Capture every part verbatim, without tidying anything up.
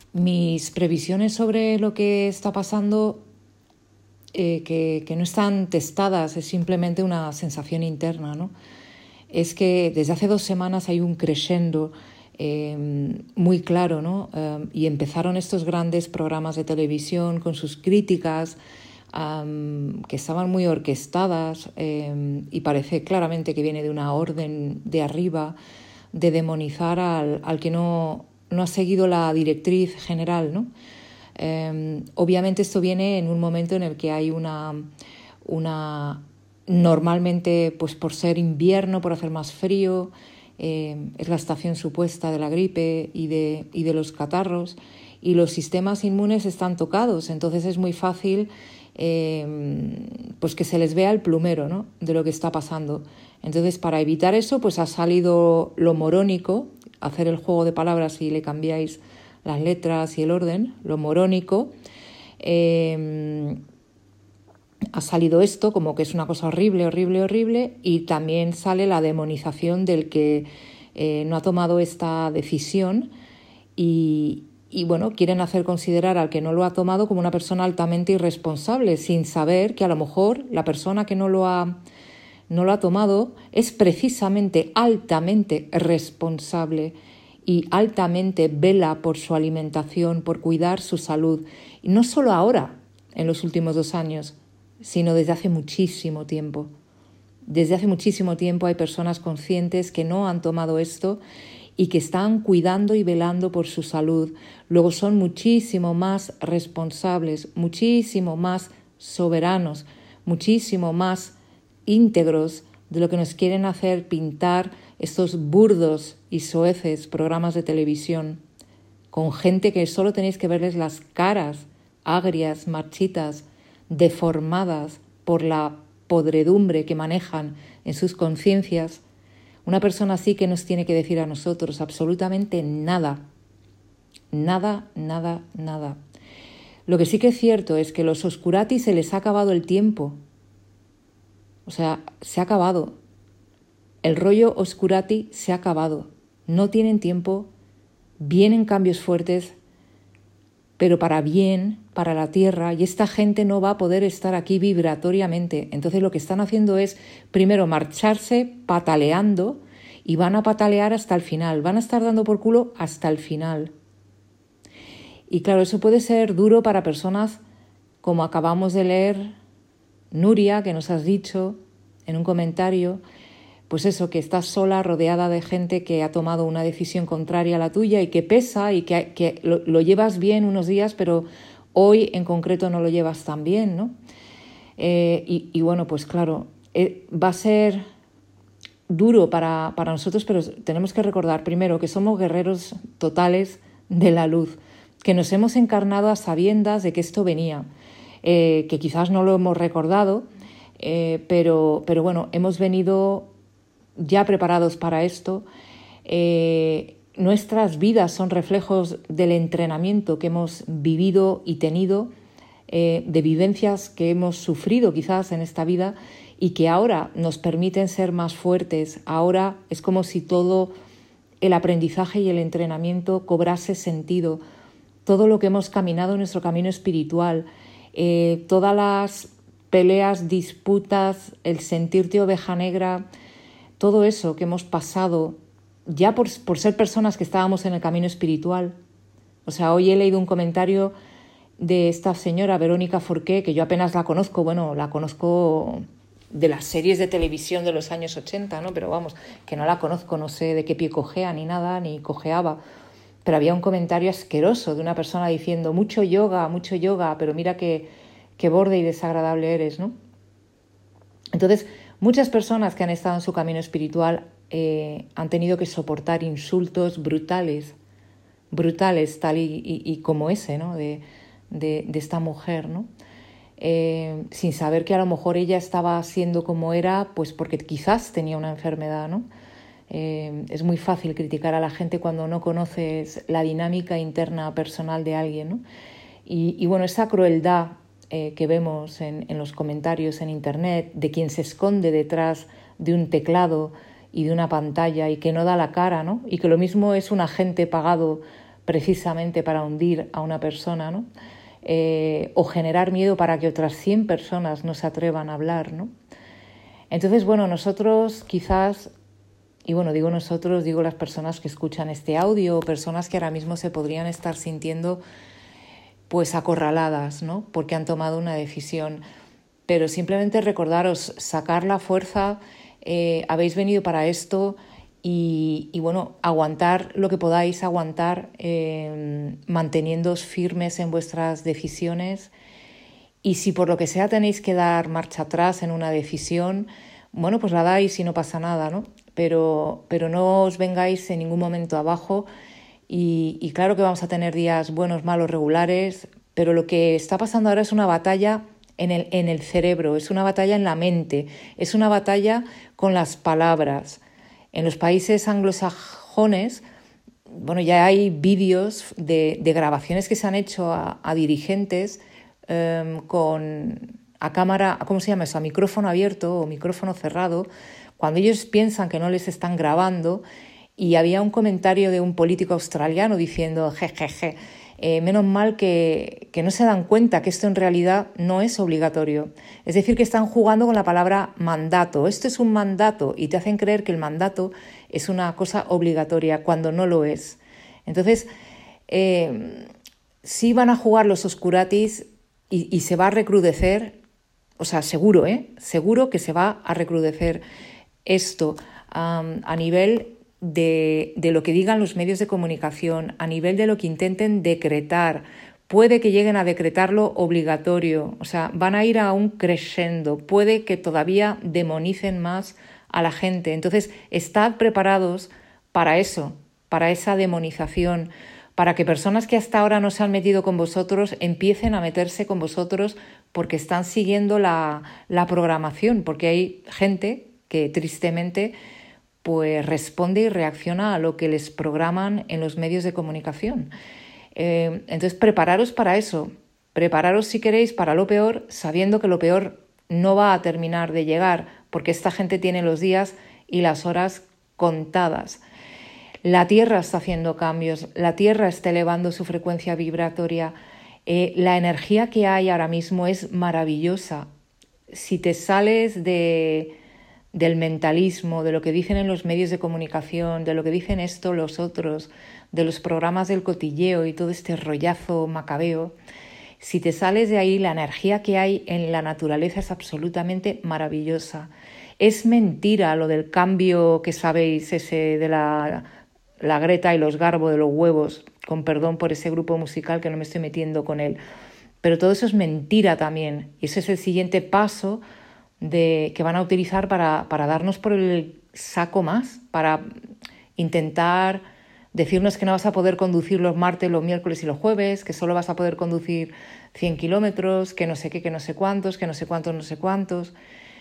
mis previsiones sobre lo que está pasando, eh, que, que no están testadas, es simplemente una sensación interna, ¿no? Es que desde hace dos semanas hay un crescendo eh, muy claro, ¿no? Eh, y empezaron estos grandes programas de televisión con sus críticas um, que estaban muy orquestadas eh, y parece claramente que viene de una orden de arriba de demonizar al, al que no, no ha seguido la directriz general, ¿no? Eh, obviamente esto viene en un momento en el que hay una... una Normalmente, pues por ser invierno, por hacer más frío, eh, es la estación supuesta de la gripe y de, y de los catarros, y los sistemas inmunes están tocados, entonces es muy fácil eh, pues que se les vea el plumero, ¿no?, de lo que está pasando. Entonces, para evitar eso, pues ha salido lo morónico, hacer el juego de palabras y le cambiáis las letras y el orden, lo morónico. Eh, Ha salido esto como que es una cosa horrible, horrible, horrible, y también sale la demonización del que eh, no ha tomado esta decisión y, y, bueno, quieren hacer considerar al que no lo ha tomado como una persona altamente irresponsable, sin saber que a lo mejor la persona que no lo ha, no lo ha tomado es precisamente altamente responsable y altamente vela por su alimentación, por cuidar su salud. Y no solo ahora, en los últimos dos años, sino desde hace muchísimo tiempo. Desde hace muchísimo tiempo hay personas conscientes que no han tomado esto y que están cuidando y velando por su salud. Luego son muchísimo más responsables, muchísimo más soberanos, muchísimo más íntegros de lo que nos quieren hacer pintar estos burdos y soeces programas de televisión, con gente que solo tenéis que verles las caras, agrias, marchitas, deformadas por la podredumbre que manejan en sus conciencias. Una persona así que nos tiene que decir a nosotros absolutamente nada, nada, nada, nada. Lo que sí que es cierto es que los oscurati se les ha acabado el tiempo, o sea, se ha acabado. El rollo oscurati se ha acabado, no tienen tiempo, vienen cambios fuertes, pero para bien, para la Tierra, y esta gente no va a poder estar aquí vibratoriamente. Entonces lo que están haciendo es, primero, marcharse pataleando, y van a patalear hasta el final, van a estar dando por culo hasta el final. Y claro, eso puede ser duro para personas como acabamos de leer, Nuria, que nos has dicho en un comentario, pues eso, que estás sola, rodeada de gente que ha tomado una decisión contraria a la tuya y que pesa y que, que lo, lo llevas bien unos días, pero hoy en concreto no lo llevas tan bien, ¿no? Eh, y, y bueno, pues claro, eh, va a ser duro para, para nosotros, pero tenemos que recordar primero que somos guerreros totales de la luz, que nos hemos encarnado a sabiendas de que esto venía, eh, que quizás no lo hemos recordado, eh, pero, pero bueno, hemos venido ya preparados para esto. Eh, nuestras vidas son reflejos del entrenamiento que hemos vivido y tenido, eh, de vivencias que hemos sufrido quizás en esta vida y que ahora nos permiten ser más fuertes. Ahora es como si todo el aprendizaje y el entrenamiento cobrase sentido. Todo lo que hemos caminado en nuestro camino espiritual, eh, todas las peleas, disputas, el sentirte oveja negra, todo eso que hemos pasado ya por, por ser personas que estábamos en el camino espiritual. O sea, hoy he leído un comentario de esta señora, Verónica Forqué, que yo apenas la conozco, bueno, la conozco de las series de televisión de los años ochenta, ¿no? Pero vamos, que no la conozco, no sé de qué pie cojea ni nada, ni cojeaba. Pero había un comentario asqueroso de una persona diciendo mucho yoga, mucho yoga, pero mira qué, qué borde y desagradable eres, ¿no? Entonces, muchas personas que han estado en su camino espiritual eh, han tenido que soportar insultos brutales, brutales, tal y, y, y como ese, ¿no? de, de, de esta mujer, ¿no? Eh, sin saber que a lo mejor ella estaba siendo como era, pues porque quizás tenía una enfermedad, ¿no? Eh, es muy fácil criticar a la gente cuando no conoces la dinámica interna personal de alguien, ¿no? Y, y bueno, esa crueldad eh, que vemos en, en los comentarios en internet de quien se esconde detrás de un teclado y de una pantalla y que no da la cara, ¿no? Y que lo mismo es un agente pagado precisamente para hundir a una persona, ¿no? Eh, o generar miedo para que otras cien personas no se atrevan a hablar, ¿no? Entonces, bueno, nosotros quizás, y bueno, digo nosotros, digo las personas que escuchan este audio, personas que ahora mismo se podrían estar sintiendo pues acorraladas, ¿no? Porque han tomado una decisión. Pero simplemente recordaros, sacar la fuerza, eh, habéis venido para esto y, y bueno, aguantar lo que podáis aguantar, eh, manteniéndoos firmes en vuestras decisiones. Y si por lo que sea tenéis que dar marcha atrás en una decisión, bueno, pues la dais y no pasa nada, ¿no? Pero, pero no os vengáis en ningún momento abajo. Y, y claro que vamos a tener días buenos, malos, regulares, pero lo que está pasando ahora es una batalla en el, en el cerebro, es una batalla en la mente, es una batalla con las palabras. En los países anglosajones, bueno, ya hay vídeos de, de grabaciones que se han hecho a, a dirigentes um, con a cámara, ¿cómo se llama eso? A micrófono abierto o micrófono cerrado, cuando ellos piensan que no les están grabando. Y había un comentario de un político australiano diciendo, jejeje, eh, menos mal que, que no se dan cuenta que esto en realidad no es obligatorio. Es decir, que están jugando con la palabra mandato. Esto es un mandato y te hacen creer que el mandato es una cosa obligatoria cuando no lo es. Entonces, eh, sí van a jugar los oscuratis y, y se va a recrudecer, o sea, seguro, ¿eh? Seguro que se va a recrudecer esto um, a nivel De, de lo que digan los medios de comunicación, a nivel de lo que intenten decretar. Puede que lleguen a decretarlo obligatorio, o sea, van a ir a un crescendo, puede que todavía demonicen más a la gente. Entonces, estad preparados para eso, para esa demonización, para que personas que hasta ahora no se han metido con vosotros empiecen a meterse con vosotros porque están siguiendo la, la programación, porque hay gente que tristemente pues responde y reacciona a lo que les programan en los medios de comunicación. Eh, entonces, prepararos para eso. Prepararos, si queréis, para lo peor, sabiendo que lo peor no va a terminar de llegar, porque esta gente tiene los días y las horas contadas. La Tierra está haciendo cambios, la Tierra está elevando su frecuencia vibratoria. Eh, la energía que hay ahora mismo es maravillosa. Si te sales de... del mentalismo, de lo que dicen en los medios de comunicación, de lo que dicen esto los otros, de los programas del cotilleo y todo este rollazo macabeo, si te sales de ahí, la energía que hay en la naturaleza es absolutamente maravillosa. Es mentira lo del cambio que sabéis, ese de la, la Greta y los Garbo de los huevos, con perdón por ese grupo musical que no me estoy metiendo con él, pero todo eso es mentira también, y ese es el siguiente paso de, que van a utilizar para, para darnos por el saco más, para intentar decirnos que no vas a poder conducir los martes, los miércoles y los jueves, que solo vas a poder conducir cien kilómetros, que no sé qué, que no sé cuántos, que no sé cuántos, no sé cuántos.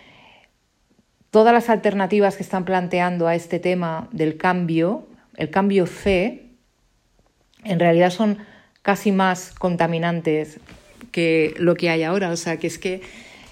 Todas las alternativas que están planteando a este tema del cambio, el cambio C, en realidad son casi más contaminantes que lo que hay ahora. O sea, que es que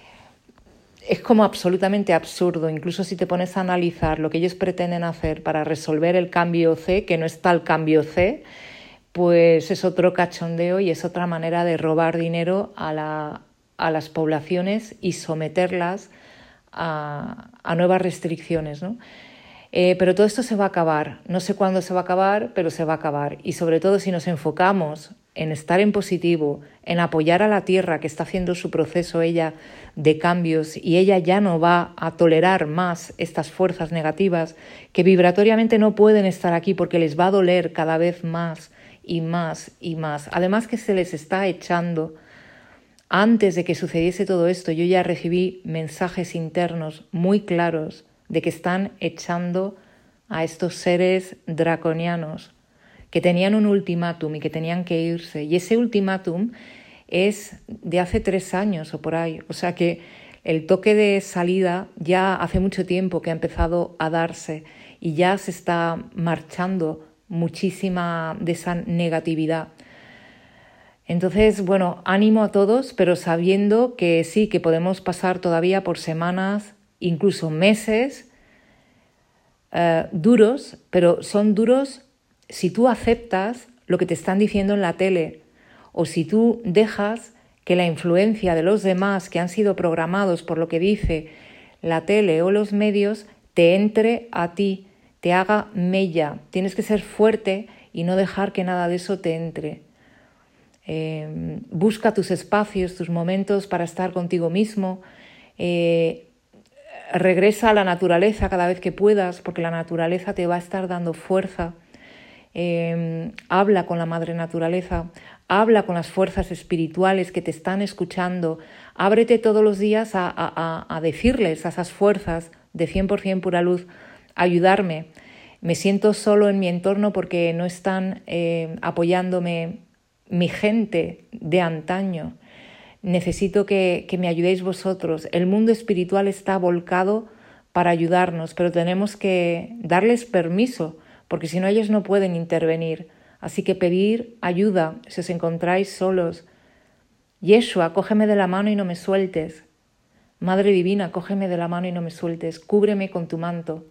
es como absolutamente absurdo, incluso si te pones a analizar lo que ellos pretenden hacer para resolver el cambio C, que no está el cambio C, pues es otro cachondeo y es otra manera de robar dinero a, la, a las poblaciones y someterlas a, a nuevas restricciones, ¿no? Eh, pero todo esto se va a acabar. No sé cuándo se va a acabar, pero se va a acabar. Y sobre todo si nos enfocamos en estar en positivo, en apoyar a la Tierra que está haciendo su proceso ella de cambios, y ella ya no va a tolerar más estas fuerzas negativas que vibratoriamente no pueden estar aquí porque les va a doler cada vez más y más y más. Además que se les está echando. Antes de que sucediese todo esto, yo ya recibí mensajes internos muy claros de que están echando a estos seres draconianos que tenían un ultimátum y que tenían que irse. Y ese ultimátum es de hace tres años o por ahí. O sea que el toque de salida ya hace mucho tiempo que ha empezado a darse y ya se está marchando muchísima de esa negatividad. Entonces, bueno, ánimo a todos, pero sabiendo que sí, que podemos pasar todavía por semanas, incluso meses uh, duros, pero son duros si tú aceptas lo que te están diciendo en la tele, o si tú dejas que la influencia de los demás que han sido programados por lo que dice la tele o los medios te entre a ti, te haga mella. Tienes que ser fuerte y no dejar que nada de eso te entre. Eh, busca tus espacios, tus momentos para estar contigo mismo. Eh, regresa a la naturaleza cada vez que puedas, porque la naturaleza te va a estar dando fuerza. Eh, habla con la madre naturaleza, habla con las fuerzas espirituales que te están escuchando. Ábrete todos los días a, a, a decirles a esas fuerzas de cien por ciento pura luz: ayudarme. Me siento solo en mi entorno porque no están eh, apoyándome mi gente de antaño. Necesito que, que me ayudéis vosotros. El mundo espiritual está volcado para ayudarnos, pero tenemos que darles permiso, porque si no ellos no pueden intervenir. Así que pedir ayuda si os encontráis solos. Yeshua, cógeme de la mano y no me sueltes. Madre Divina, cógeme de la mano y no me sueltes. Cúbreme con tu manto.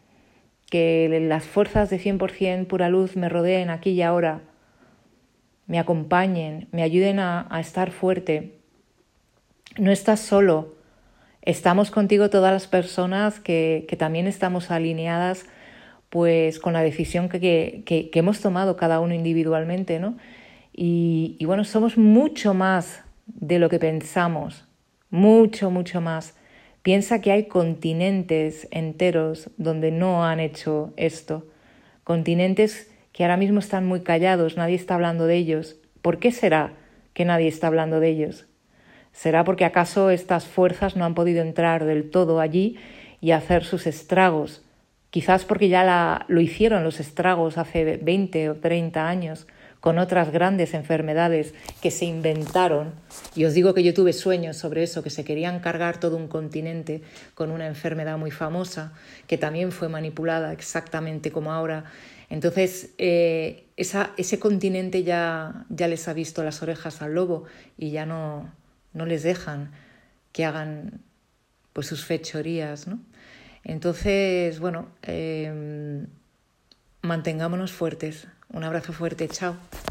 Que las fuerzas de cien por ciento pura luz me rodeen aquí y ahora. Me acompañen, me ayuden a, a estar fuerte. No estás solo. Estamos contigo todas las personas que, que también estamos alineadas pues con la decisión que, que, que hemos tomado cada uno individualmente, ¿no? Y, y bueno, somos mucho más de lo que pensamos, mucho, mucho más. Piensa que hay continentes enteros donde no han hecho esto, continentes que ahora mismo están muy callados, nadie está hablando de ellos. ¿Por qué será que nadie está hablando de ellos? ¿Será porque acaso estas fuerzas no han podido entrar del todo allí y hacer sus estragos? Quizás porque ya la, lo hicieron los estragos hace veinte o treinta años con otras grandes enfermedades que se inventaron. Y os digo que yo tuve sueños sobre eso, que se querían cargar todo un continente con una enfermedad muy famosa que también fue manipulada exactamente como ahora. Entonces eh, esa, ese continente ya, ya les ha visto las orejas al lobo y ya no, no les dejan que hagan pues sus fechorías, ¿no? Entonces, bueno, eh, mantengámonos fuertes. Un abrazo fuerte, chao.